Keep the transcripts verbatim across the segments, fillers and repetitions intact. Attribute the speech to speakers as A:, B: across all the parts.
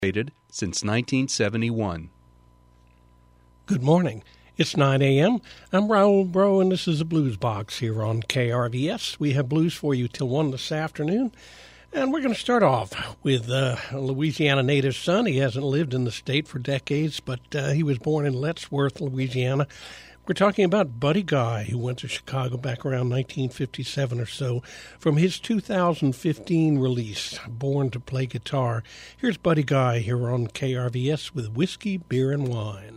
A: Since nineteen seventy-one.
B: Good morning. It's nine a.m. I'm Raul Bro, and this is the Blues Box here on K R V S. We have blues for you till one this afternoon. And we're going to start off with uh, a Louisiana native son. He hasn't lived in the state for decades, but uh, he was born in Lettsworth, Louisiana. We're talking about Buddy Guy, who went to Chicago back around nineteen fifty-seven or so, from his two thousand fifteen release, Born to Play Guitar. Here's Buddy Guy here on K R V S with Whiskey, Beer, and Wine.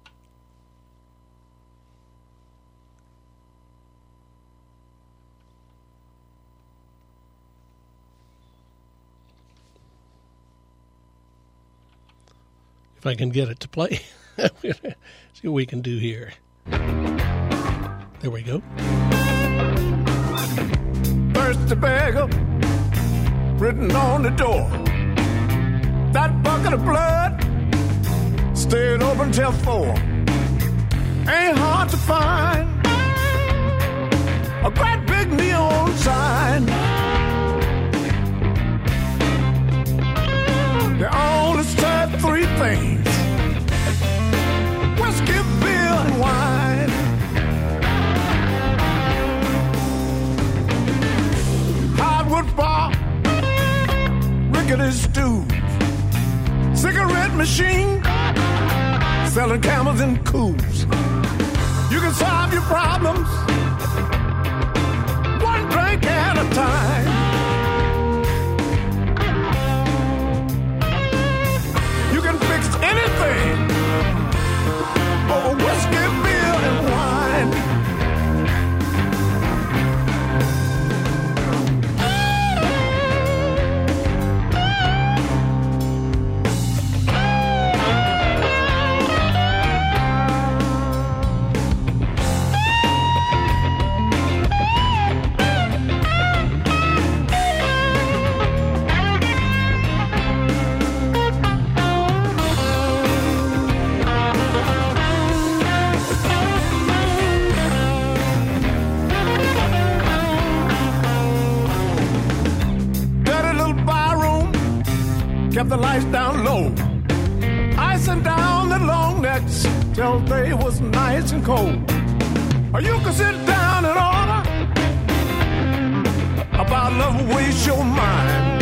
B: If I can get it to play. See what we can do here. There we go.
C: Thirsty beggar written on the door. That bucket of blood stayed open till four. Ain't hard to find a great big neon sign. They only serve three things: whiskey, beer, and wine. Hardwood bar, rickety stools, cigarette machine, selling camels and coos. You can solve your problems one drink at a time. You can fix anything over whiskey, beer, and wine. Kept the lights down low, icing down the long necks till they was nice and cold. Or you could sit down and order about love waste your mind.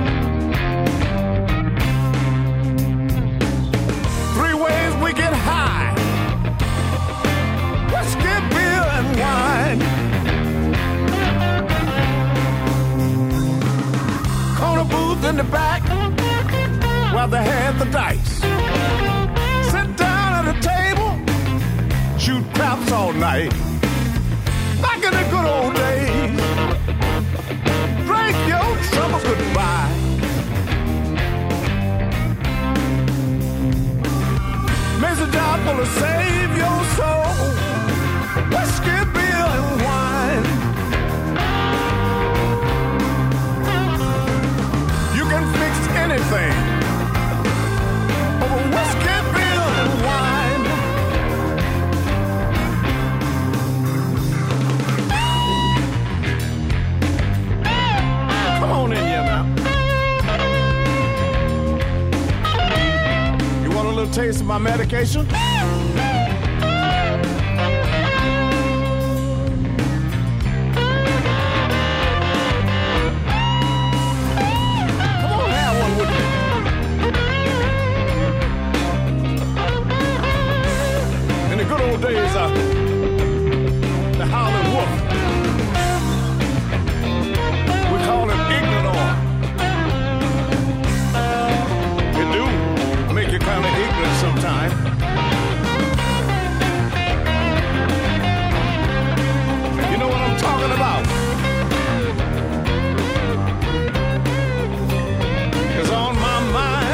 C: Three ways we get high: whiskey, beer, and wine. Corner booth in the back while they had the dice. Sit down at a table, shoot craps all night. Back in the good old days, drink your troubles goodbye. Mason Job will save your soul. Whiskey, beer, and wine. You can fix anything over whiskey, beer, and wine. Come on in here now. You want a little taste of my medication? Days uh, the Howling Wolf. We call him Ignorant. It do make you kind of ignorant sometimes. You know what I'm talking about? It's on my mind.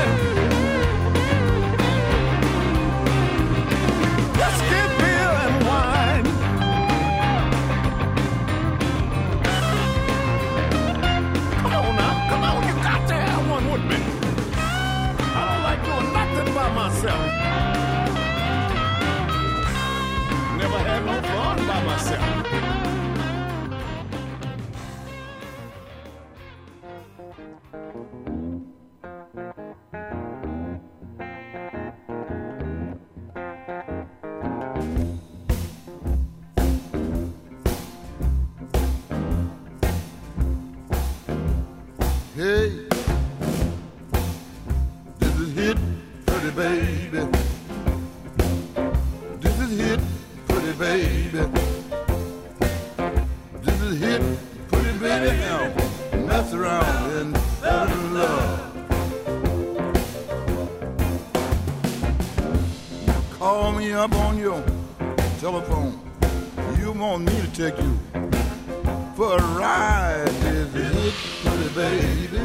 C: Myself. Never had no fun by myself. pretty baby. This is hit, pretty baby. This is hit, pretty baby. Now mess around and fall in love. Call me up on your telephone. You want me to take you for a ride. This is hit, pretty baby.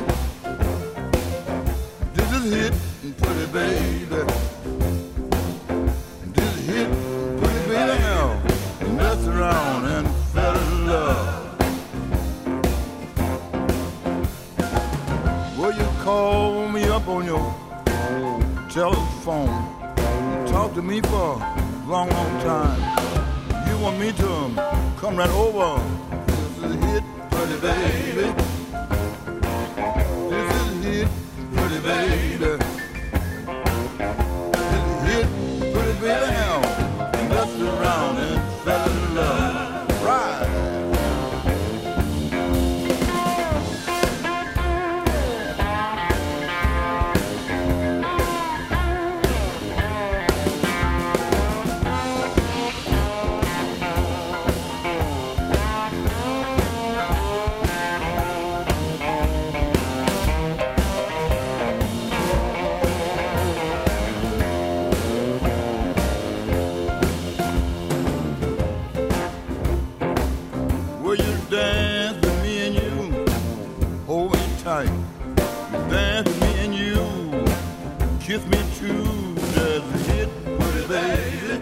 C: This is hit, pretty baby. This is hit, pretty baby. Now mess around and fall in love. Will you call me up on your telephone? Talk to me for a long, long time. You want me to come right over. This is hit, pretty baby. This is hit, pretty baby. This is hit, pretty baby. Now mess around and fall in love. Right. Dance with me and you, kiss me too, just hit, pretty baby.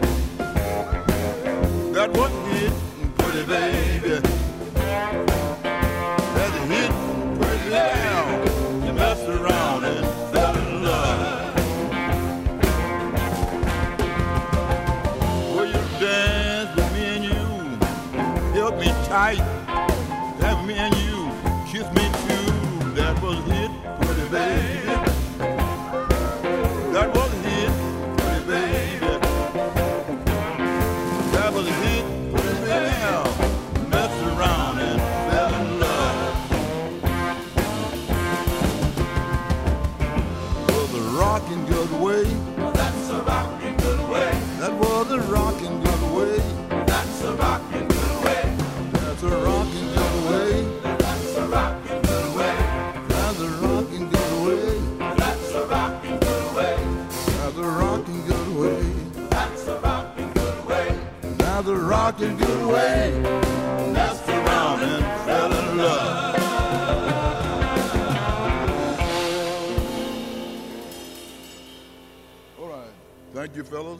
C: That was hit, pretty baby. That's a hit, pretty baby. You mess around and fell in love. Will you dance with me and you, help me tight, dance with me and you, kiss me too. That was hit, pretty baby. That was hit, pretty baby. That was hit, pretty baby. Now mess around and fell in love. Was a rockin' good way. That's a rockin' good way. That was a rockin' good way. That's a rockin' good way. That's a rockin' good way. That's a rockin' good way. That's a rockin' good way. That's a rockin' good way. That's a rockin' good way. That's a rockin' good way. That's a rockin' good way. Messed around and fell in love. All right. Thank you, fellas.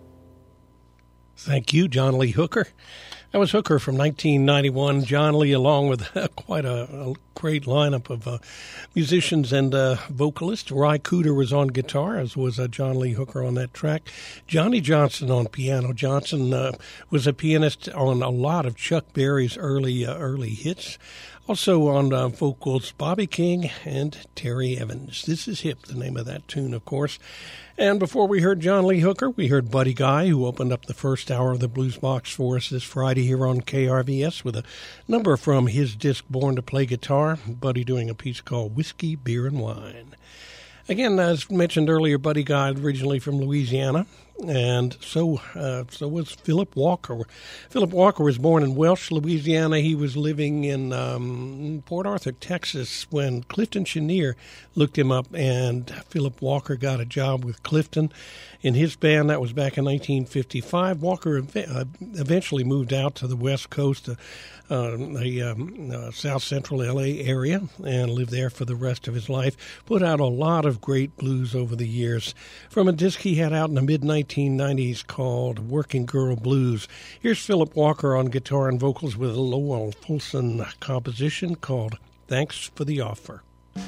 B: Thank you, John Lee Hooker. That was Hooker from nineteen ninety-one. John Lee, along with uh, quite a, a great lineup of uh, musicians and uh, vocalists. Ry Cooder was on guitar, as was uh, John Lee Hooker on that track. Johnny Johnson on piano. Johnson uh, was a pianist on a lot of Chuck Berry's early uh, early hits. Also on uh, vocals, Bobby King and Terry Evans. This is Hip, the name of that tune, of course. And before we heard John Lee Hooker, we heard Buddy Guy, who opened up the first hour of the Blues Box for us this Friday here on K R V S with a number from his disc Born to Play Guitar. Buddy doing a piece called Whiskey, Beer, and Wine. Again, as mentioned earlier, Buddy Guy originally from Louisiana, and so uh, so was Philip Walker. Philip Walker was born in Welch, Louisiana. He was living in um, Port Arthur, Texas, when Clifton Chenier looked him up, and Philip Walker got a job with Clifton in his band. That was back in nineteen fifty-five. Walker ev- uh, eventually moved out to the West Coast, uh, uh, the um, uh, South Central L A area, and lived there for the rest of his life. Put out a lot of great blues over the years. From a disc he had out in the mid nineteen nineties called Working Girl Blues. Here's Philip Walker on guitar and vocals with a Lowell Fulson composition called Thanks for the Offer.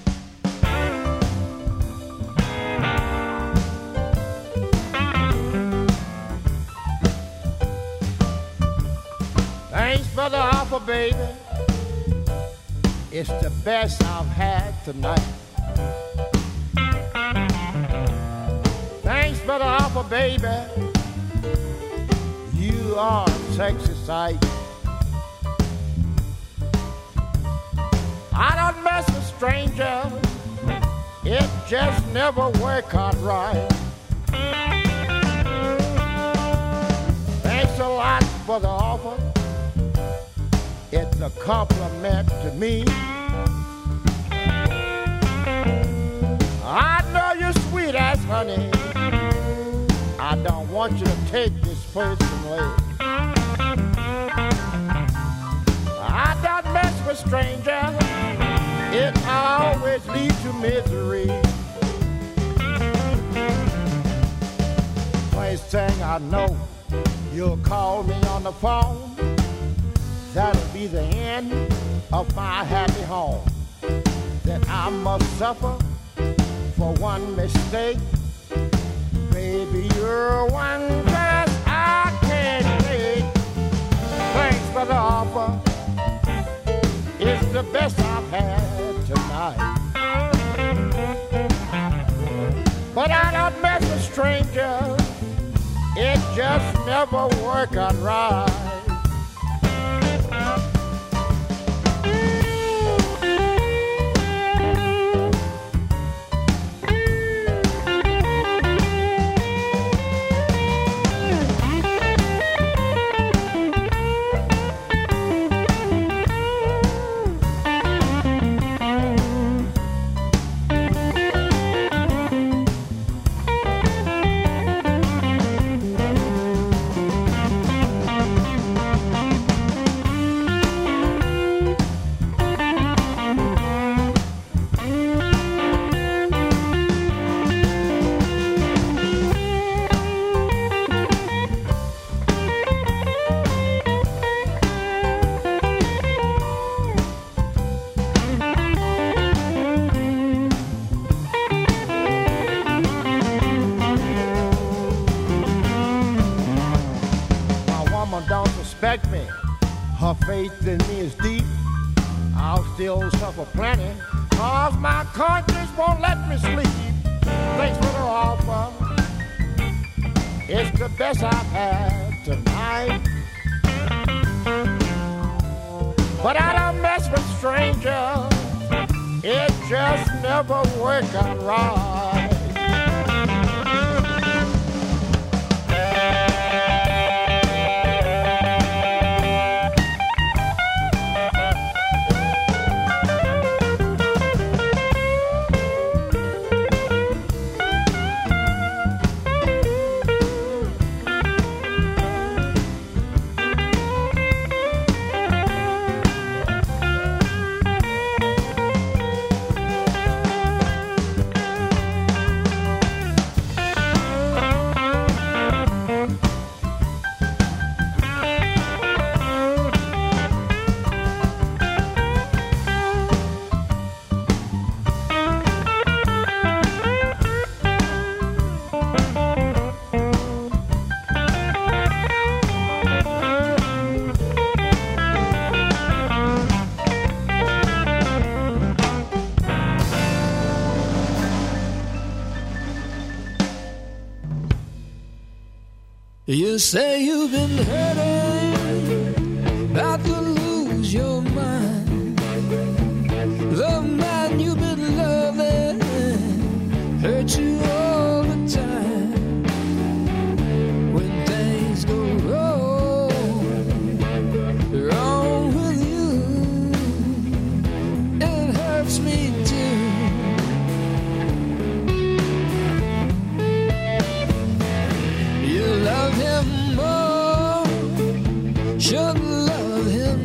D: Thanks for the offer, baby. It's the best I've had tonight. Thanks for the offer, baby. You are a sexy sight. I don't mess with strangers. It just never work out right. Thanks a lot for the offer. It's a compliment to me. I know you're sweet as honey. I don't want you to take this personally. I don't mess with strangers. It always leads to misery. First thing I know, you'll call me on the phone. That'll be the end of my happy home. That I must suffer for one mistake. Baby, you're one that I can't take. Thanks for the offer. It's the best I've had tonight. But I don't mess with strangers. It just never work out right. Me. Her faith in me is deep. I'll still suffer plenty, cause my conscience won't let me sleep. Thanks for the offer. It's the best I've had tonight. But I don't mess with strangers. It just never work out right.
E: You say you've been hurting, about to lose your mind. The man you've been loving hurt you all the time. When things go wrong, wrong with you, it hurts me too. You love him more, should love him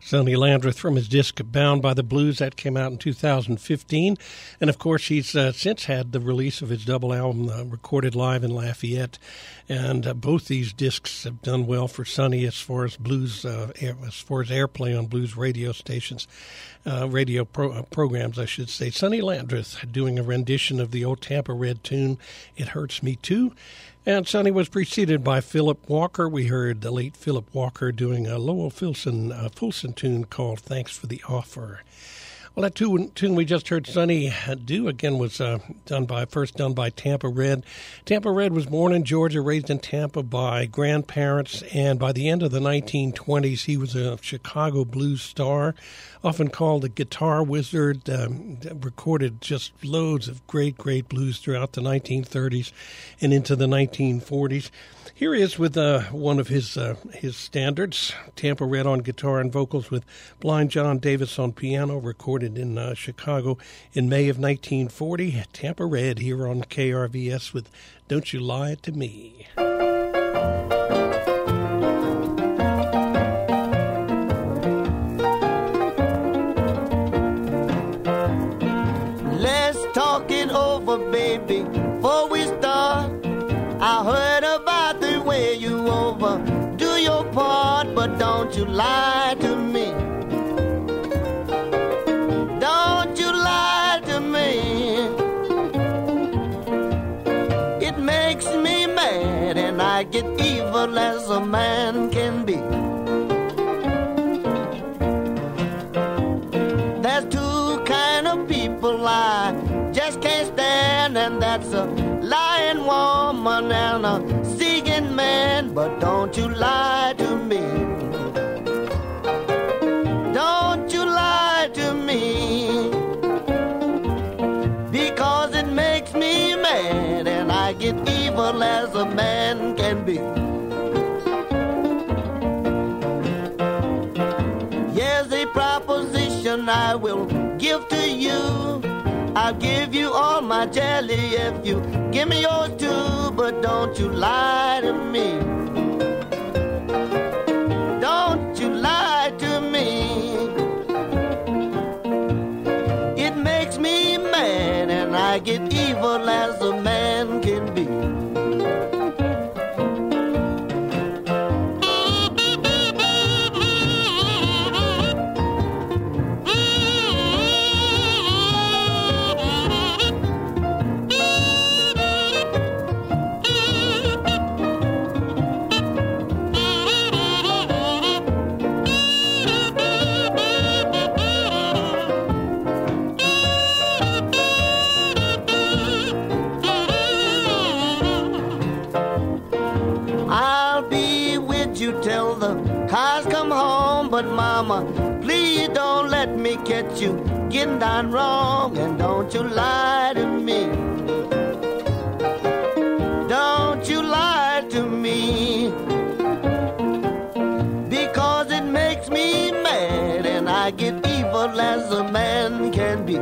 B: Sonny Landreth from his disc Bound by the Blues. That came out in two thousand fifteen. And, of course, he's uh, since had the release of his double album uh, recorded live in Lafayette. And uh, both these discs have done well for Sonny as far as blues, uh, air, as far as airplay on blues radio stations, uh, radio pro, uh, programs, I should say. Sonny Landreth doing a rendition of the old Tampa Red tune, It Hurts Me Too. And Sonny was preceded by Philip Walker. We heard the late Philip Walker doing a Lowell Fulson, uh, Fulson tune called Thanks for the Offer. Well, that tune, tune we just heard Sonny do again was uh, done by first done by Tampa Red. Tampa Red was born in Georgia, raised in Tampa by grandparents, and by the end of the nineteen twenties, he was a Chicago blues star, often called the guitar wizard. Um, recorded just loads of great, great blues throughout the nineteen thirties and into the nineteen forties. Here he is with uh, one of his uh, his standards, Tampa Red on guitar and vocals with Blind John Davis on piano, recorded in uh, Chicago in May of nineteen forty. Tampa Red here on K R V S with Don't You Lie to Me.
F: Let's talk it over, baby, before we start. I heard about the way you over do your part, but don't you lie to me. Don't you lie to me. It makes me mad and I get evil as a man can be. There's two kind of people I just can't stand, and that's a lying woman and a seeking man. But don't you lie to me. Don't you lie to me, because it makes me mad and I get evil as a man can be. Here's a proposition I will give to you. I'll give you all my jelly if you give me yours too, but don't you lie to me. Don't you lie to me. It makes me mad and I get evil as a man can be. Till the cars come home, but mama, please don't let me catch you getting down wrong, and don't you lie to me. Don't you lie to me, because it makes me mad and I get evil as a man can be.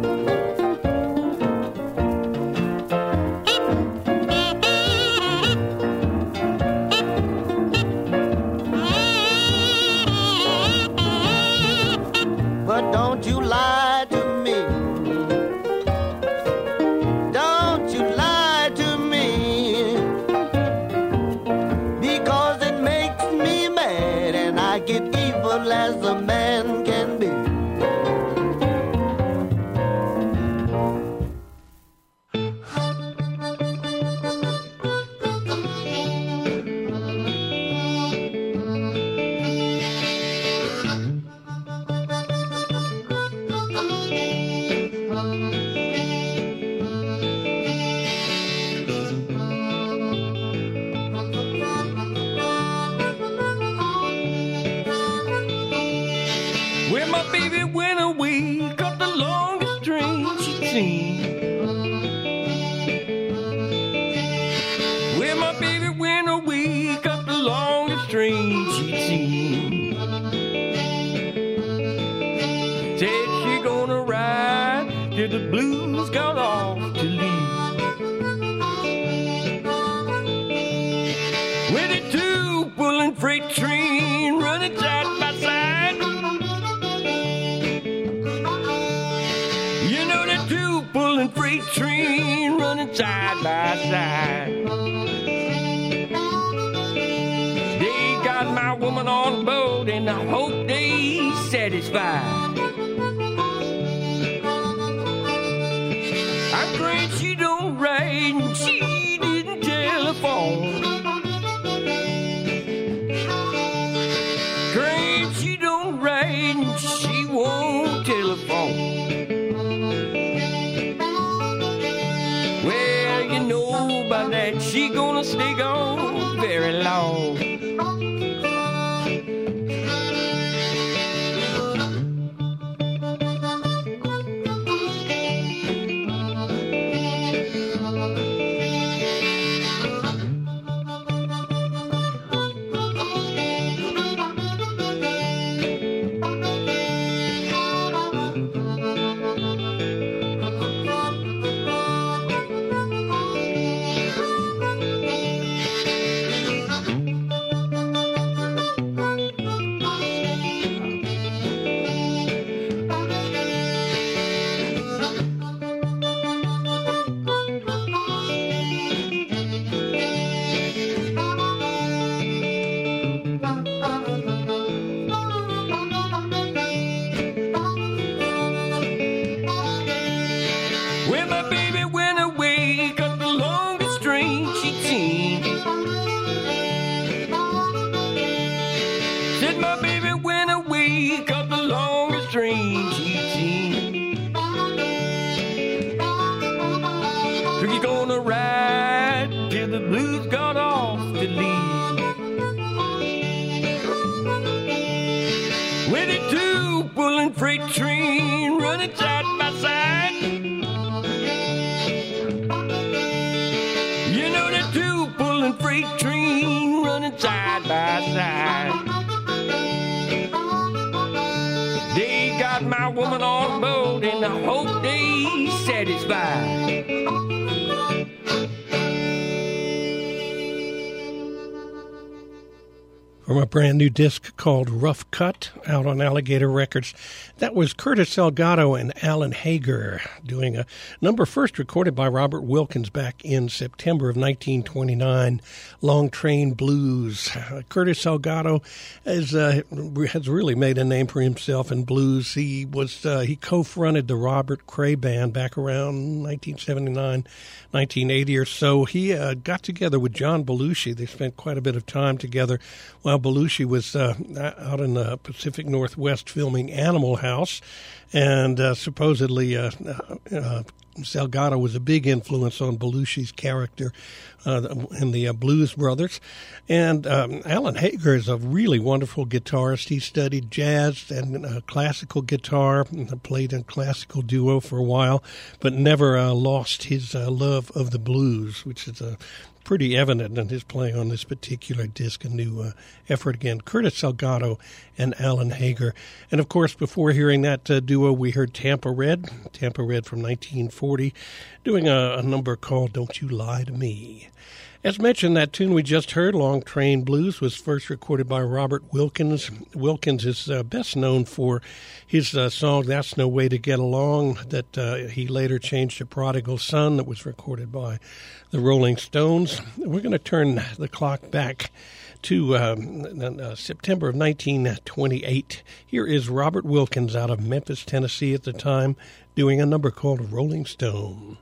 F: But don't you lie to me. Don't you lie to me, because it makes me mad and I get evil as a man can be.
E: Where my baby went away, got the longest string she'd seen. Where my baby went away, got the longest string she'd seen. Said she gonna ride till the blues got off to leave. With a two pulling freight train running side by side, and I hope they satisfied. I'm afraid she don't write and she didn't telephone. Afraid she don't write and she won't telephone. Well, you know by that she gonna stay gone very long.
B: From a brand new disc called Rough Cut out on Alligator Records. That was Curtis Salgado and Alan Hager doing a number first recorded by Robert Wilkins back in September of nineteen twenty-nine, Long Train Blues. Uh, Curtis Salgado is, uh, has really made a name for himself in blues. He was uh, he co-fronted the Robert Cray Band back around nineteen seventy-nine, nineteen eighty or so. He uh, got together with John Belushi. They spent quite a bit of time together while Belushi was uh, out in the Pacific Northwest filming Animal House, and uh, supposedly uh, uh, Salgado was a big influence on Belushi's character uh, in the uh, Blues Brothers. And um, Alan Hager is a really wonderful guitarist. He studied jazz and uh, classical guitar, and played in classical duo for a while, but never uh, lost his uh, love of the blues, which is a pretty evident in his playing on this particular disc, a new uh, effort again. Curtis Salgado and Alan Hager. And, of course, before hearing that uh, duo, we heard Tampa Red, Tampa Red from nineteen forty, doing a, a number called Don't You Lie to Me. As mentioned, that tune we just heard, Long Train Blues, was first recorded by Robert Wilkins. Wilkins is uh, best known for his uh, song, That's No Way to Get Along, that uh, he later changed to Prodigal Son, that was recorded by the Rolling Stones. We're going to turn the clock back to um, uh, September of nineteen twenty-eight. Here is Robert Wilkins out of Memphis, Tennessee at the time, doing a number called Rolling Stone.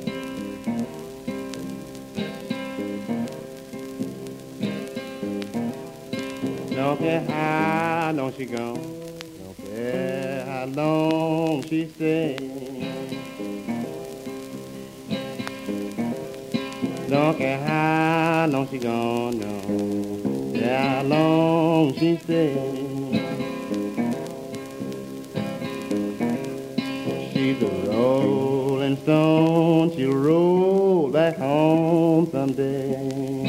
G: Don't care how long she gone, don't care how long she stay. Don't care how long she gone, no, care how long she stay. She's a rolling stone, she'll roll back home someday.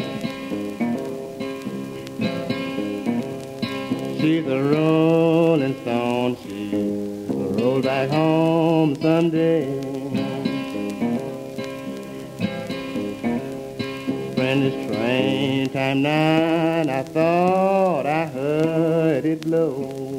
G: She's a rolling stone, she'll roll back home someday. When this train time nine, I thought I heard it blow.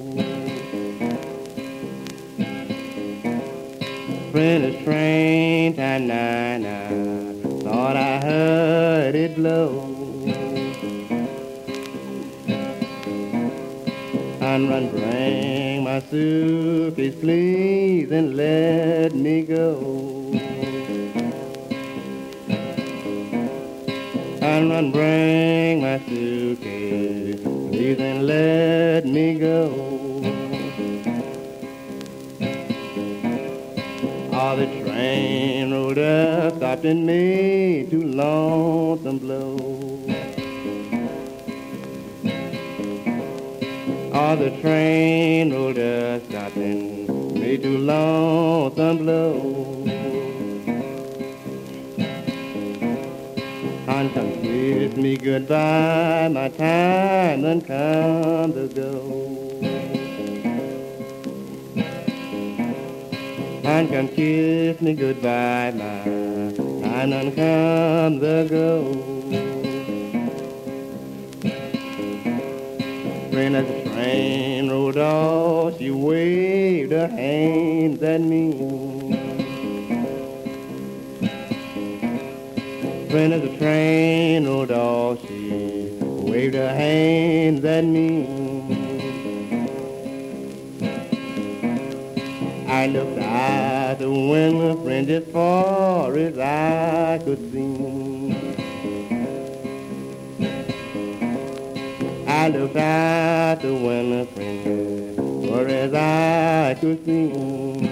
G: When this train time nine, I thought I heard it blow. Run, run, bring my suitcase, please, and let me go. Run, run, bring my suitcase, please, and let me go. Oh, the train rolled up, stopped and made too lonesome blow. Oh, the train rolled up, stopped and made too lonesome blow. And come kiss me goodbye, my time done come to go. And come kiss me goodbye, my time done come to go. When the train rolled off, she waved her hands at me. When the train rolled off, she waved her hands at me. I looked out the window, friend, as far as I could see. I looked out the window, friend, as far as I could see.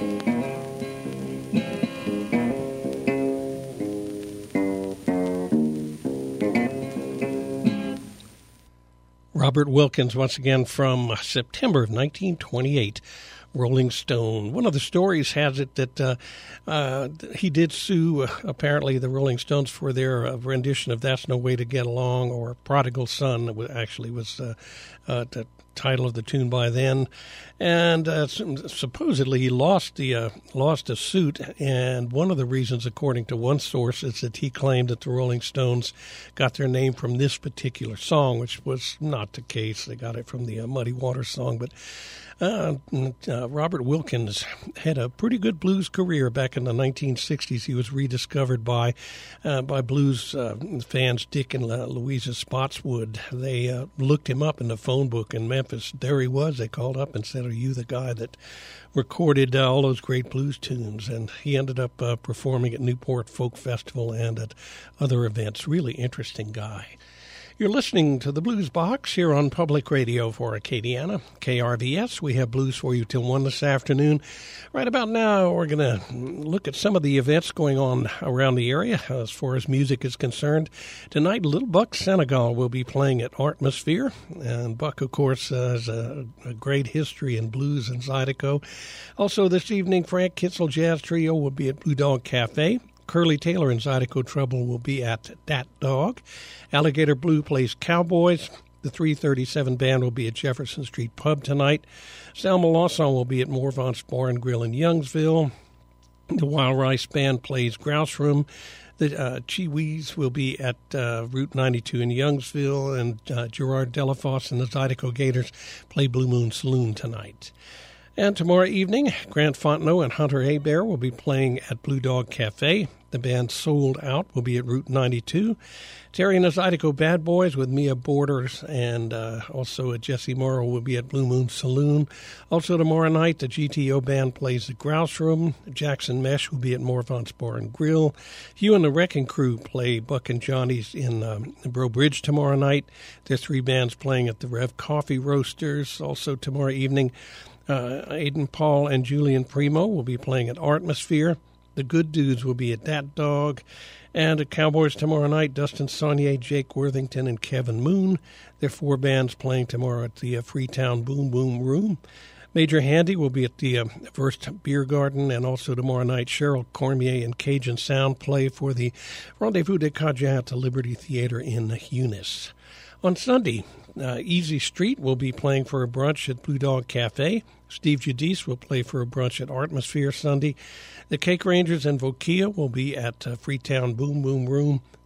B: Robert Wilkins, once again from September of nineteen twenty-eight, Rolling Stone. One of the stories has it that uh, uh, he did sue, uh, apparently, the Rolling Stones for their uh, rendition of That's No Way to Get Along, or Prodigal Son, that actually was uh, uh, the title of the tune by then. And uh, supposedly he lost the uh, lost a suit, and one of the reasons, according to one source, is that he claimed that the Rolling Stones got their name from this particular song, which was not the case. They got it from the uh, Muddy Waters song, but Uh, uh, Robert Wilkins had a pretty good blues career back in the nineteen sixties. He was rediscovered by uh, by blues uh, fans Dick and uh, Louisa Spotswood. They uh, looked him up in the phone book in Memphis. There he was. They called up and said, "Are you the guy that recorded uh, all those great blues tunes?" And he ended up uh, performing at Newport Folk Festival and at other events. Really interesting guy. You're listening to the Blues Box here on Public Radio for Acadiana, K R V S. We have blues for you till one this afternoon. Right about now, we're going to look at some of the events going on around the area as far as music is concerned. Tonight, Little Buck Senegal will be playing at Artmosphere. And Buck, of course, uh, has a, a great history in blues in Zydeco. Also this evening, Frank Kitzel Jazz Trio will be at Blue Dog Cafe. Curly Taylor and Zydeco Trouble will be at Dat Dog. Alligator Blue plays Cowboys. The three thirty-seven Band will be at Jefferson Street Pub tonight. Selma Lawson will be at Morvant's Bar and Grill in Youngsville. The Wild Rice Band plays Grouse Room. The uh, Chiwis will be at uh, Route ninety-two in Youngsville. And uh, Gerard Delafosse and the Zydeco Gators play Blue Moon Saloon tonight. And tomorrow evening, Grant Fontenot and Hunter Hebert will be playing at Blue Dog Cafe. The band Sold Out will be at Route ninety-two. Terry and the Zydeco Bad Boys with Mia Borders and uh, also Jesse Morrow will be at Blue Moon Saloon. Also tomorrow night, the G T O Band plays the Grouse Room. Jackson Mesh will be at Morvant's Bar and Grill. Hugh and the Wrecking Crew play Buck and Johnny's in um, Bro Bridge tomorrow night. There's three bands playing at the Rev Coffee Roasters. Also tomorrow evening, uh, Aidan Paul and Julian Primo will be playing at Artmosphere. The Good Dudes will be at Dat Dog. And at Cowboys tomorrow night, Dustin Saunier, Jake Worthington, and Kevin Moon. There are four bands playing tomorrow at the uh, Freetown Boom Boom Room. Major Handy will be at the uh, First Beer Garden, and also tomorrow night, Cheryl Cormier and Cajun Sound play for the Rendezvous des Cajuns at the Liberty Theater in Eunice. On Sunday, uh, Easy Street will be playing for a brunch at Blue Dog Cafe. Steve Giudice will play for a brunch at Artmosphere Sunday. The Cake Rangers and Vokia will be at uh, Freetown Boom Boom Room.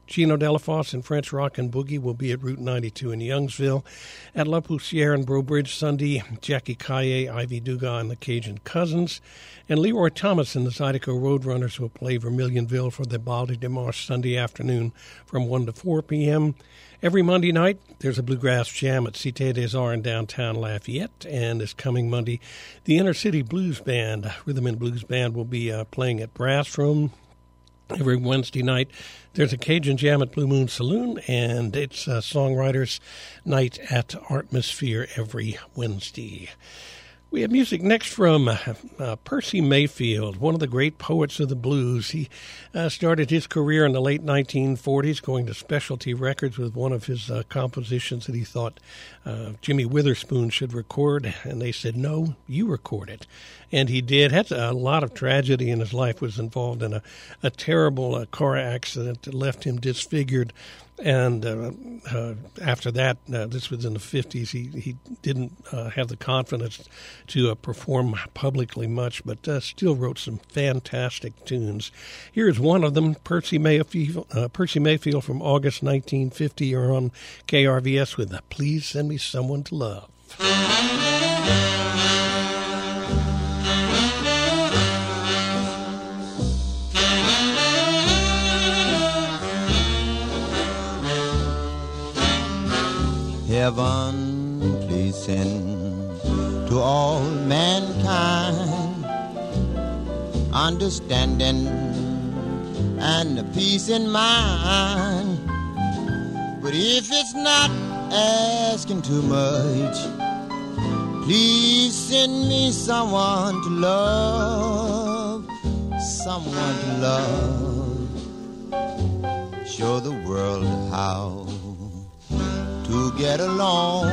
B: Gino Delafosse and French Rock and Boogie will be at Route ninety-two in Youngsville. At La Poussière and Breaux Bridge Sunday, Jackie Caillé, Ivy Dugas, and the Cajun Cousins. And Leroy Thomas and the Zydeco Roadrunners will play Vermilionville for the Balde Dimanche Sunday afternoon from one to four p.m. Every Monday night, there's a bluegrass jam at Cité des Arts in downtown Lafayette. And this coming Monday, the Inner City Blues Band, Rhythm and Blues Band, will be uh, playing at Brass Room. Every Wednesday night, there's a Cajun Jam at Blue Moon Saloon, and it's a songwriters' night at Artmosphere every Wednesday. We have music next from uh, uh, Percy Mayfield, one of the great poets of the blues. He uh, started his career in the late nineteen forties, going to Specialty Records with one of his uh, compositions that he thought uh, Jimmy Witherspoon should record, and they said, no, you record it. And he did. Had a lot of tragedy in his life, was involved in a, a terrible uh, car accident that left him disfigured. And uh, uh, after that, uh, this was in the fifties, he, he didn't uh, have the confidence to uh, perform publicly much, but uh, still wrote some fantastic tunes. Here's one of them, Percy Mayfield, uh, Percy Mayfield from August nineteen fifty. You're on K R V S with uh, Please Send Me Someone to Love.
H: Heaven, please send to all mankind understanding and a peace in mind. But if it's not asking too much, please send me someone to love, someone to love. Show the world how to get along.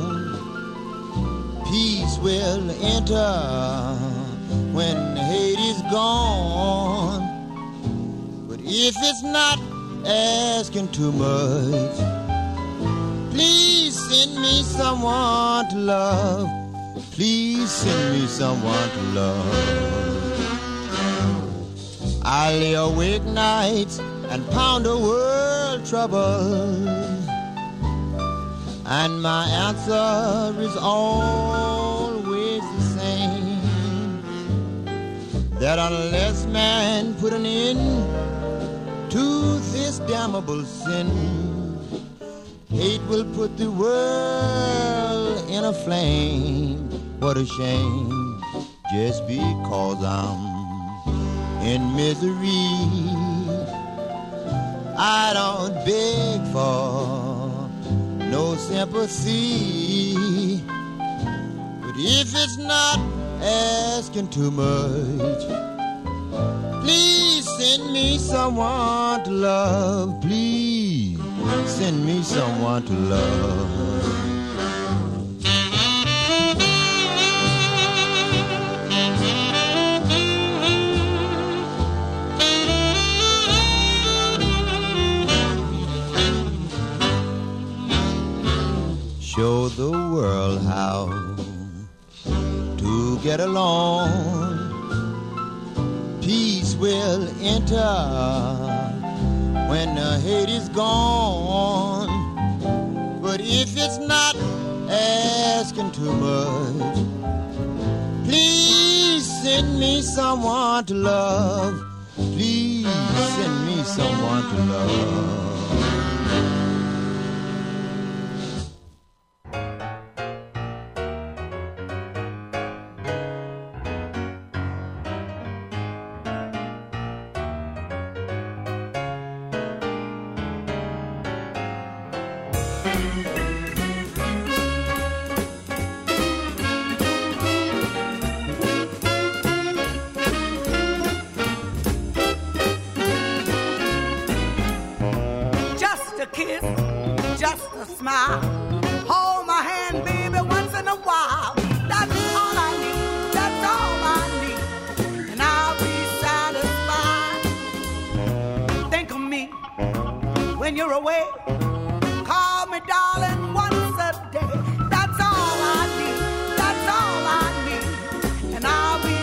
H: Peace will enter when hate is gone. But if it's not asking too much, please send me someone to love. Please send me someone to love. I lay awake nights and pound a world trouble, and my answer is always the same, that unless man put an end to this damnable sin, hate will put the world in a flame. What a shame, just because I'm in misery, I don't beg for no sympathy. But if it's not asking too much, please send me someone to love. Please send me someone to love. Show the world how to get along. Peace will enter when the hate is gone. But if it's not asking too much, please send me someone to love. Please send me someone to love.
I: When you're away, call me darling once a day. That's all I need, that's all I need, and I'll be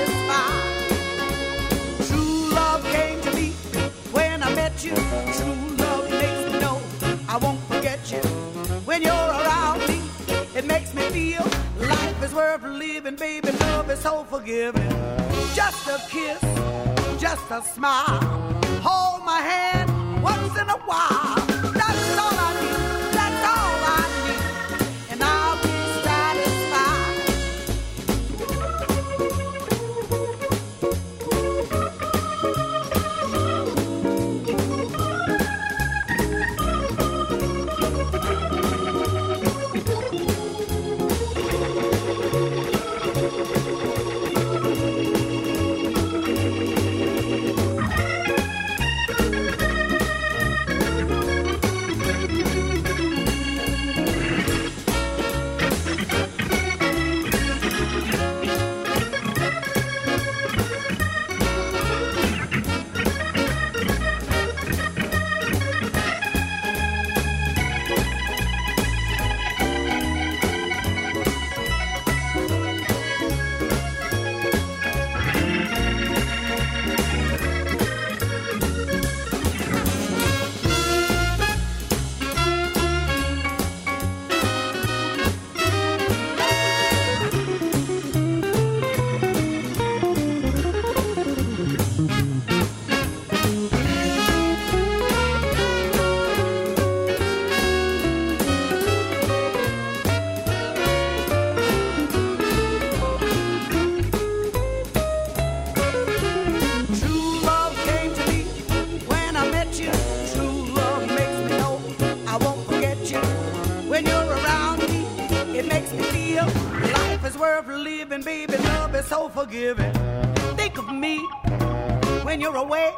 I: satisfied. True love came to me when I met you. True worth living, baby. Love is so forgiving. Just a kiss, just a smile. Hold my hand once in a while. That's all I need. That's all I need. And I'll be satisfied. Forgiving. Think of me when you're away.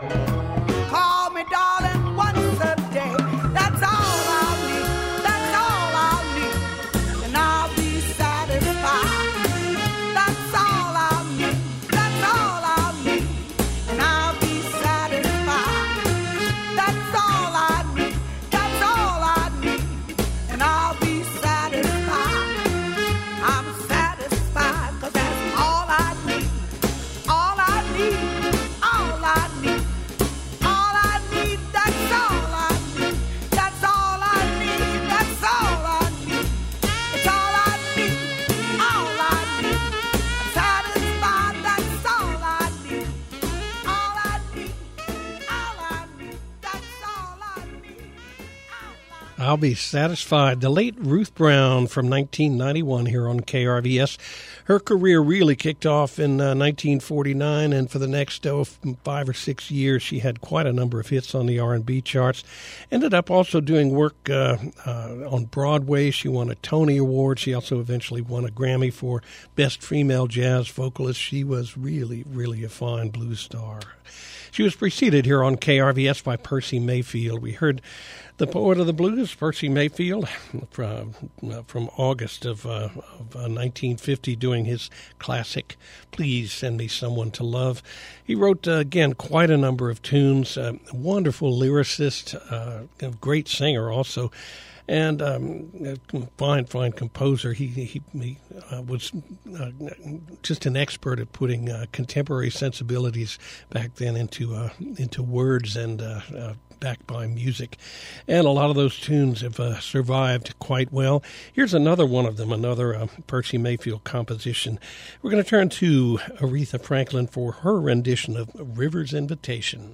I: Call me, darling, once a day. That's all I'll need. That's all I'll need. And I'll be satisfied. That's all I'll need. That's all I'll need. And I'll be satisfied. That's all I need. That's all I need. And I'll be satisfied. I'm satisfied because that's all I need. All I need, all I need, all I need, that's all I need, that's all I need, that's all I need, it's all I need, all I need, I'm satisfied, that's all I need, all I need, all I need, that's all I need, all I need.
B: I'll be satisfied. The late Ruth Brown from nineteen ninety-one here on K R V S. Her career really kicked off in uh, nineteen forty-nine, and for the next oh, five or six years, she had quite a number of hits on the R and B charts. Ended up also doing work uh, uh, on Broadway. She won a Tony Award. She also eventually won a Grammy for Best Female Jazz Vocalist. She was really, really a fine blues star. She was preceded here on K R V S by Percy Mayfield. We heard the poet of the blues, Percy Mayfield, from, uh, from August of, uh, of uh, nineteen fifty, doing his classic, Please Send Me Someone to Love. He wrote, uh, again, quite a number of tunes, uh, wonderful lyricist, uh, a great singer also, and um, a fine, fine composer. He, he, he uh, was uh, just an expert at putting uh, contemporary sensibilities back then into, uh, into words and uh, uh backed by music. And a lot of those tunes have uh, survived quite well. Here's another one of them, another uh, Percy Mayfield composition. We're going to turn to Aretha Franklin for her rendition of River's Invitation.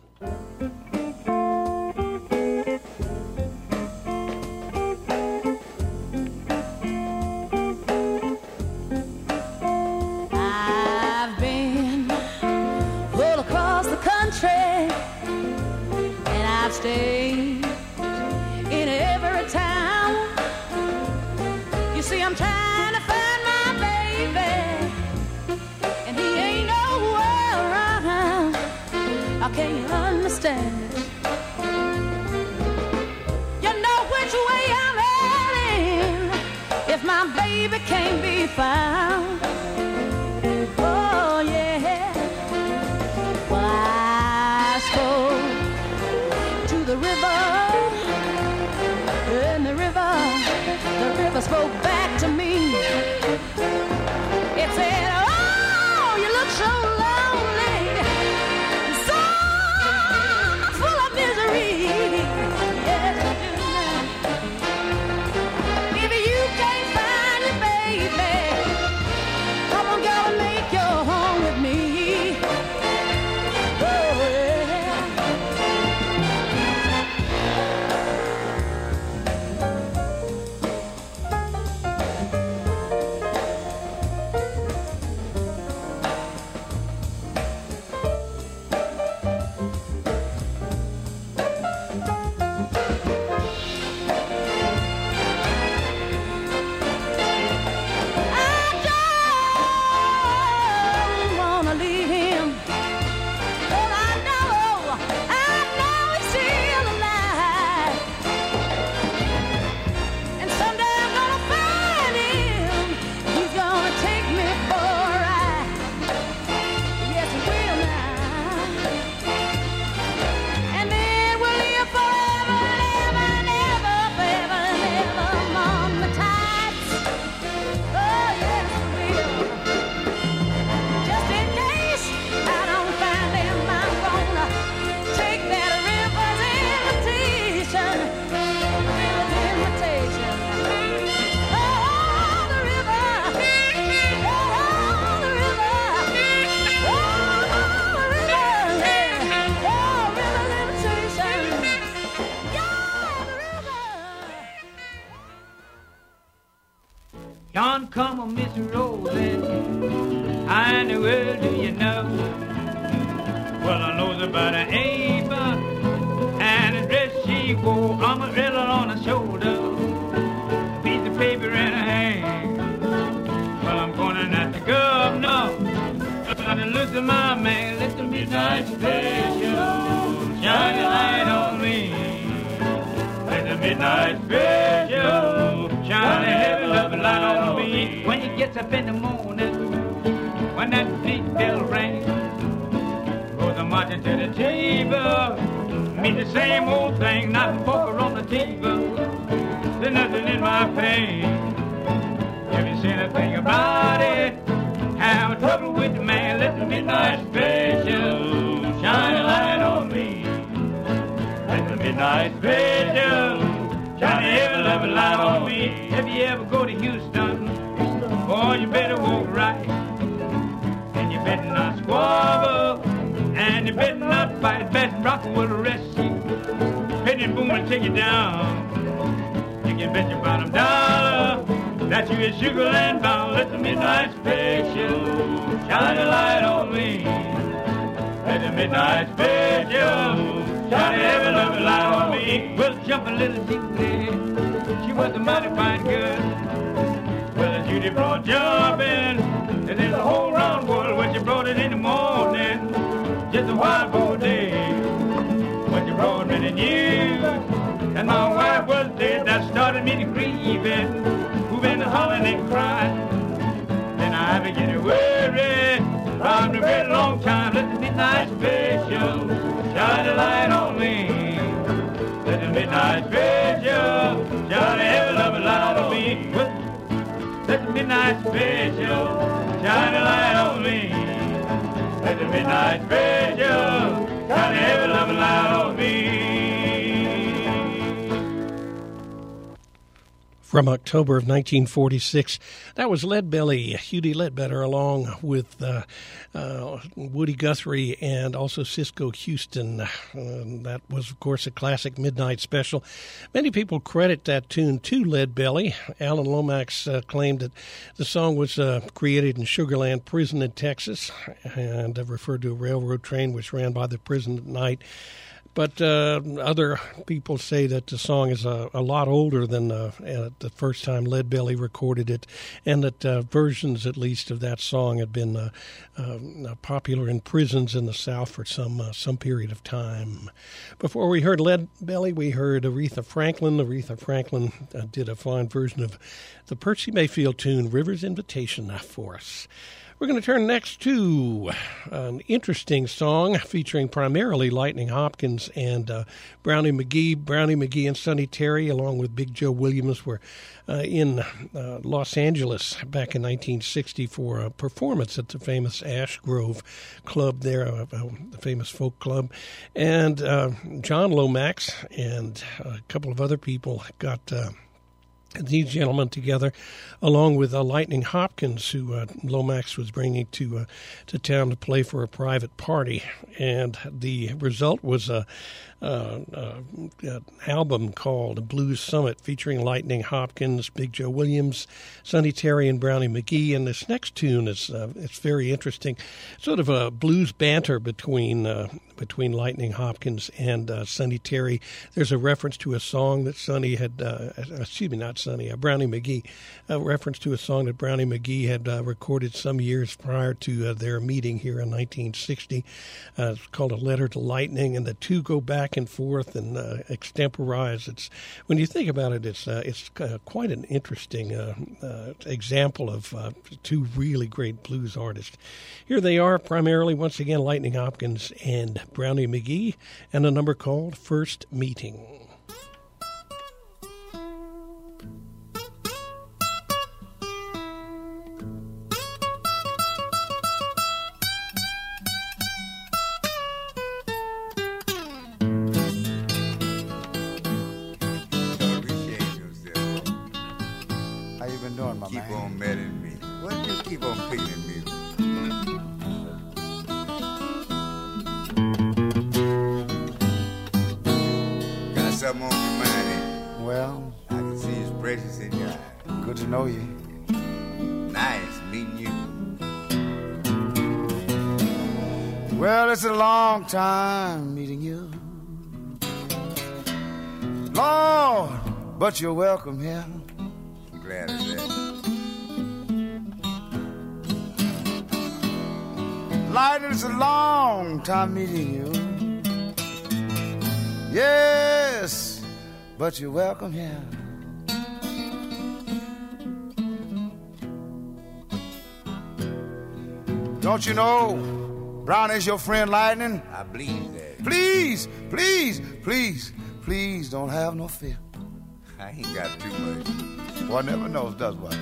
J: I've been all across the country, I've stayed in every town. You see, I'm trying to find my baby, and he ain't nowhere around. How can you understand it? You know which way I'm heading if my baby can't be found. Oh, yeah. Well, I spoke the river, and the river, the river spoke back to me. It said, oh, you look so lonely, so full of misery. Yes, you do. If you can't find your baby,
K: John, come on, Miss Rosie, how in the world do you know? Well, I knows about an Ava and a dress she wore, umbrella on her shoulder, a piece of paper in her hand. Well, I'm going at the governor, and look at my man, let the midnight special shine a light on me. Let the midnight special shine a heavy loving light on me. When he gets up in the morning, when that big bell rings, goes a marching to the table, meet the same old thing, knife and fork on the table. There's nothing in my pain. If you say anything about it, have trouble with the man, let the midnight special shine a light on me. Let the midnight special shine a heavy loving light on me. If you ever go to Houston, boy, you better walk right, and you better not squabble, and you better not fight. Best rock will arrest you, hit and boom and take you down. You can bet your bottom dollar that you is Sugarland bound. Let the midnight special shine a light on me. Let the midnight special shine a heavy loving light on me. Well, jump a little deeply, she was a mighty fine girl. Well, Judy brought jumping, and there's a whole round world when she brought it in the morning. Just a wild boy day when she brought me the news, and my wife was dead. That started me to grieving, moving, hollering and crying. Then I began to worry, round a very long time. Let the midnight special shine a light on me. Let the midnight special shine a heavy loving light on me. Let the midnight special shine a light on me. Let the midnight special shine a heavy loving light on me.
B: From October of nineteen forty-six, that was Leadbelly, Hughie Ledbetter, along with uh, uh, Woody Guthrie and also Cisco Houston. Uh, that was, of course, a classic midnight special. Many people credit that tune to Leadbelly. Alan Lomax uh, claimed that the song was uh, created in Sugarland Prison in Texas and uh, referred to a railroad train which ran by the prison at night. But uh, other people say that the song is a, a lot older than uh, uh, the first time Leadbelly recorded it, and that uh, versions, at least, of that song had been uh, uh, popular in prisons in the South for some uh, some period of time. Before we heard Leadbelly, we heard Aretha Franklin. Aretha Franklin uh, did a fine version of the Percy Mayfield tune, River's Invitation, for us. We're going to turn next to an interesting song featuring primarily Lightning Hopkins and uh, Brownie McGhee. Brownie McGhee and Sonny Terry, along with Big Joe Williams, were uh, in uh, Los Angeles back in nineteen sixty for a performance at the famous Ash Grove Club there, uh, uh, the famous folk club. And uh, John Lomax and a couple of other people got Uh, these gentlemen together, along with uh, Lightning Hopkins, who uh, Lomax was bringing to uh, to town to play for a private party. And the result was a, uh, uh, an album called Blues Summit, featuring Lightning Hopkins, Big Joe Williams, Sonny Terry, and Brownie McGhee. And this next tune is uh, it's very interesting, sort of a blues banter between uh, between Lightning Hopkins and uh, Sonny Terry. There's a reference to a song that Sonny had, uh, excuse me, not Sonny, uh, Brownie McGhee, a reference to a song that Brownie McGhee had uh, recorded some years prior to uh, their meeting here in nineteen sixty. Uh, it's called A Letter to Lightning, and the two go back and forth and uh, extemporize. It's, when you think about it, it's uh, it's uh, quite an interesting uh, uh, example of uh, two really great blues artists. Here they are, primarily, once again, Lightning Hopkins and Brownie McGhee, and a number called First Meeting.
D: How you been doing, my
L: keep
D: man?
L: Keep on meddling me. Why do you keep on picking at me? Something on your mind, eh?
D: Well,
L: I can see his precious in your eyes.
D: Good to know you.
L: needing you.
D: Well, it's a long time meeting you, Lord, but you're welcome here.
L: I'm glad of that.
D: Lightning, it's a long time meeting you. Yes, but you're welcome here. Don't you know Brownie's your friend, Lightning?
L: I believe that.
D: Please, please, please, please don't have no fear.
L: I ain't got too much.
D: One never knows, does what?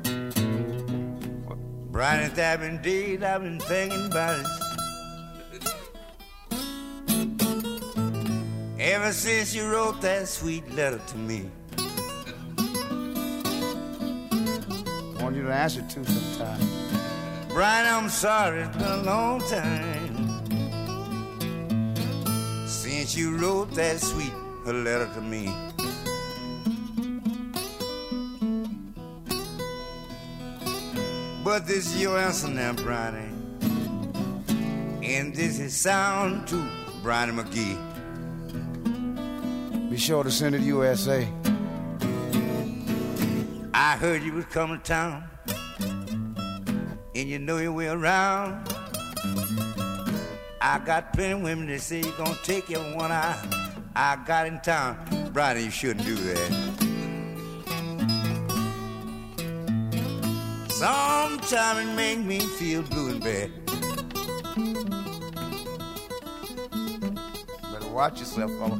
L: Brownie, I've been dead, I've been thinking about it. Ever since you wrote that sweet letter to me.
D: I want you to answer it too sometime.
L: Brian, I'm sorry, it's been a long time since you wrote that sweet letter to me. But this is your answer now, Brownie, and this is sound to Brownie McGee.
D: Be sure to send it to U S A.
L: I heard you was coming to town, and you know your way around. I got plenty of women that say you're gonna take your one eye. I got in town. Brownie, you shouldn't do that. Sometimes it make me feel blue and bad.
D: Better watch yourself, fella.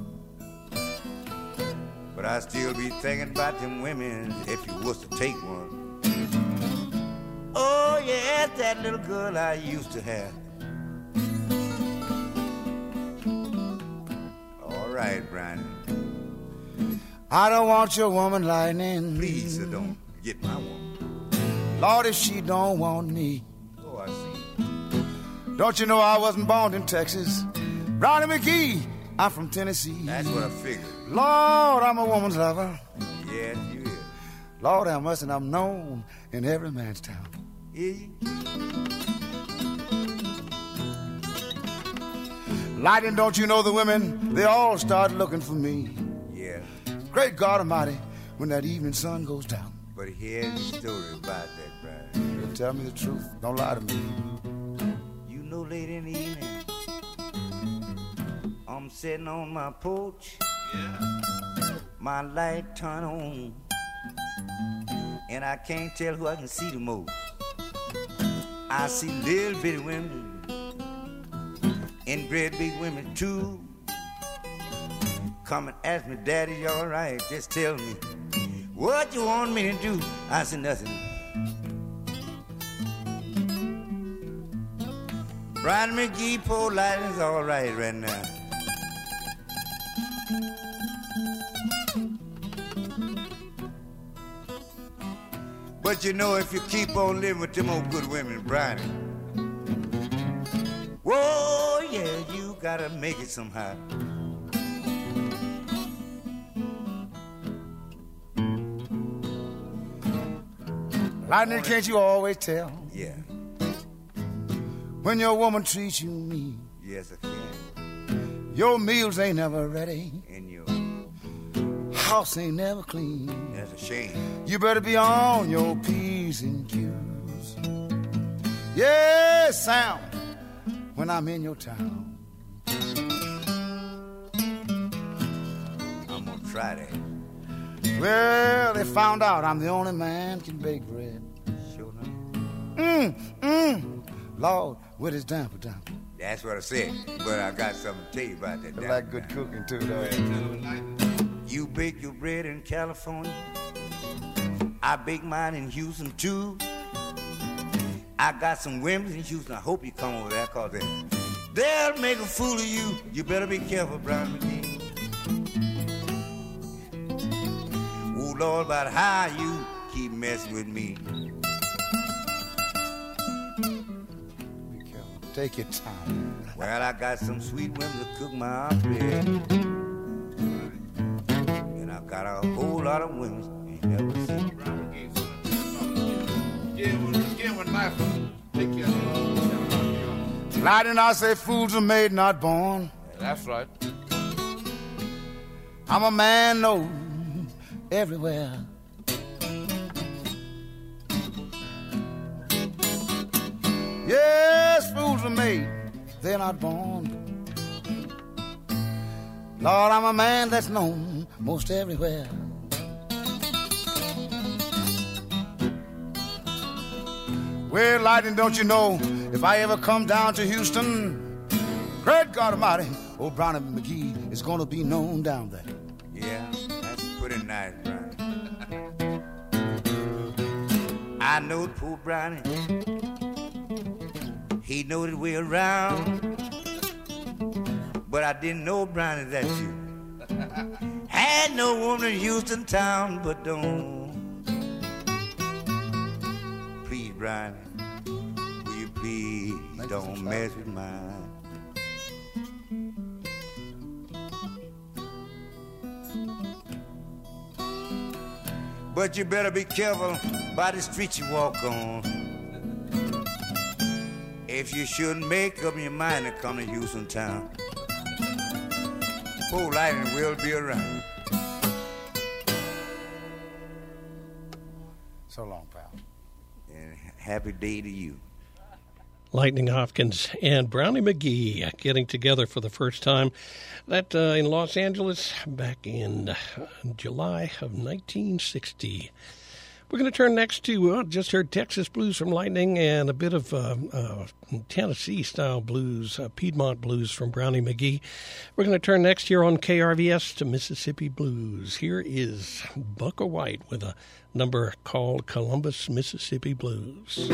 L: But I still be thinking about them women if you was to take one. Oh, yeah, that little girl I used to have. All right, Brownie.
D: I don't want your woman, Lightning.
L: Please, sir, don't get my woman.
D: Lord, if she don't want me.
L: Oh, I see.
D: Don't you know I wasn't born in Texas? Brownie McGee, I'm from Tennessee.
L: That's what I figured.
D: Lord, I'm a woman's lover.
L: Yes, you is.
D: Lord, how much, and I'm known in every man's town.
L: Is you?
D: Lightning, don't you know the women? They all start looking for me.
L: Yeah.
D: Great God Almighty, when that evening sun goes down.
L: But here's the story about that, Brownie.
D: You tell me the truth. Don't lie to me.
L: You know, late in the evening, I'm sitting on my porch. Yeah. My light turn on, and I can't tell who I can see the most. I see little bitty women and great big women too. Come and ask me, Daddy, you all right? Just tell me what you want me to do. I said nothing. Brownie McGee, poor Lightning's all right right now. But you know, if you keep on living with them old good women, Brownie, whoa, yeah, you gotta make it somehow.
D: Lightning, can't you always tell?
L: Yeah.
D: When your woman treats you mean.
L: Yes, I can.
D: Your meals ain't never ready.
L: And your
D: house ain't never clean.
L: That's a shame.
D: You better be on your P's and Q's. Yes, Sam, when I'm in your town.
L: I'm gonna try that.
D: Well, they found out I'm the only man can bake bread.
L: Sure enough.
D: Mmm, mmm. Lord, what is damper damper?
L: That's what I said. But I got something to tell you about that.
D: I like good cooking too, though.
L: You bake your bread in California. I bake mine in Houston too. I got some women in Houston. I hope you come over there, cause they, they'll make a fool of you. You better be careful, Brownie McGee. Oh Lord, about how you keep messing with me.
D: Be careful. Take your time.
L: Well, I got some sweet women to cook my bread. And I got a whole lot of women you ain't never seen.
C: Yeah, well, again, when Lightning, I say fools are made, not born.
M: That's right.
C: I'm a man known everywhere. Yes, fools are made, they're not born. Lord, I'm a man that's known most everywhere. Well, Lightning, don't you know, if I ever come down to Houston, great God Almighty, old Brownie McGee is gonna be known down there.
L: Yeah, that's pretty nice, Brownie. I know poor Brownie. He know that we're around, but I didn't know, Brownie, that you had no woman in Houston town. But don't, please, Brownie, will you please don't mess with mine. But you better be careful by the street you walk on. If you shouldn't make up your mind to come to Houston town, poor Lightning will be around.
C: So long, pal.
L: And happy day to you.
B: Lightning Hopkins and Brownie McGee getting together for the first time. That uh, in Los Angeles back in uh, July of nineteen sixty. We're going to turn next to, uh, just heard Texas blues from Lightning and a bit of uh, uh, Tennessee-style blues, uh, Piedmont blues from Brownie McGee. We're going to turn next here on K R V S to Mississippi blues. Here is Bukka White with a number called Columbus, Mississippi Blues.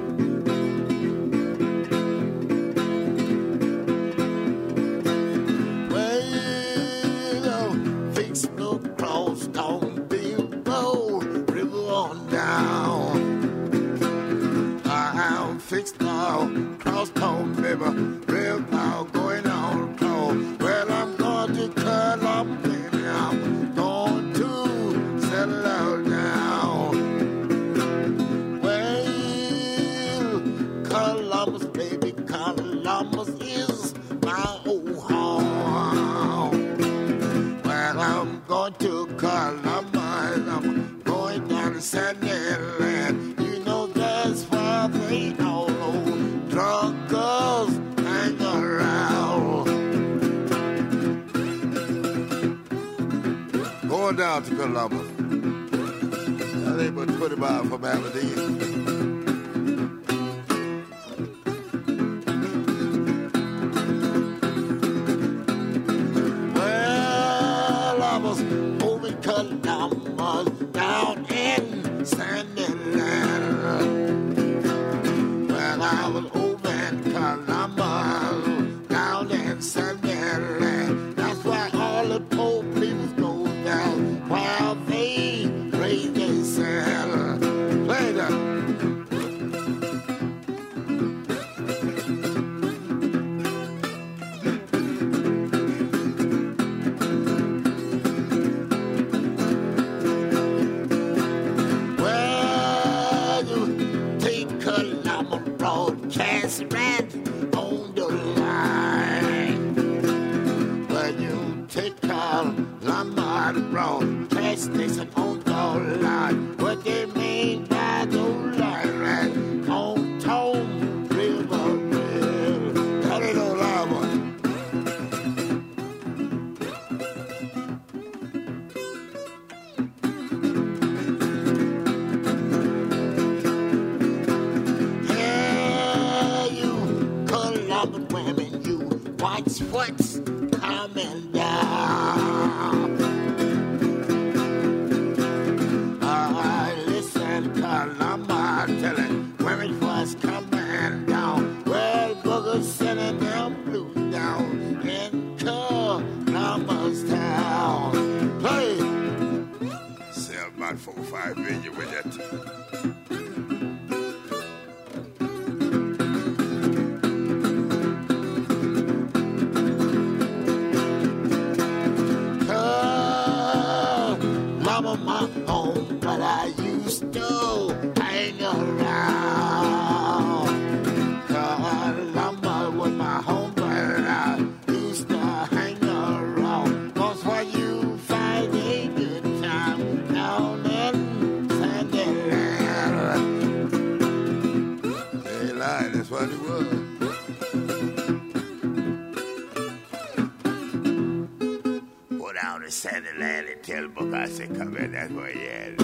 D: Fixed now, cross town, baby, real now, going on close. Well, I'm going to curl up, baby, I'm going to settle out now. Well, Columbus, baby, Columbus is my old home. Well, I'm going to Columbus, I'm going down to Sandy Land. You know that's why they know. Drunk girls hang around. Going down to Columbus. That ain't but twenty miles from Aberdeen. Well, I was moving Columbus down in Sandy Land. Well, I was Columbus, down in Sunderland. That's why all the poor people go down while they raise themselves. Play that. Well, you take Columbus broadcast right on the line. When you take Columbus broadcast station on the line, what they mean by the line right on Tom River Rail. That ain't no lie, boy. Women, you white sweats coming down. I listen, Columbus telling women what's coming down. Well, Booger's sending them blues down in Columbus town. Play. Sell about four or five million with that. My home, but I used to hang around.
M: tell Booker I say, come here, that's what he had.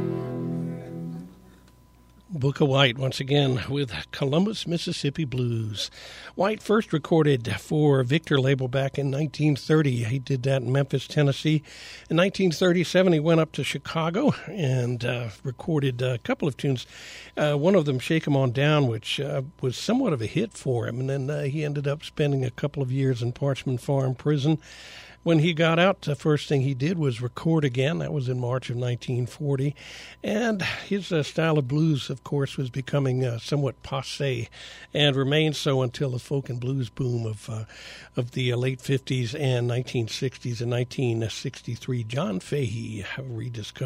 B: Booker White, once again, with Columbus, Mississippi Blues. White first recorded for Victor label back in nineteen thirty. He did that in Memphis, Tennessee. In nineteen thirty-seven, he went up to Chicago and uh, recorded a couple of tunes. Uh, one of them, Shake 'Em On Down, which uh, was somewhat of a hit for him. And then uh, he ended up spending a couple of years in Parchman Farm Prison. When he got out, the first thing he did was record again. That was in March of nineteen forty. And his uh, style of blues, of course, was becoming uh, somewhat passé and remained so until the folk and blues boom of uh, of the uh, late fifties and nineteen sixties. In nineteen sixty-three, John Fahey rediscovered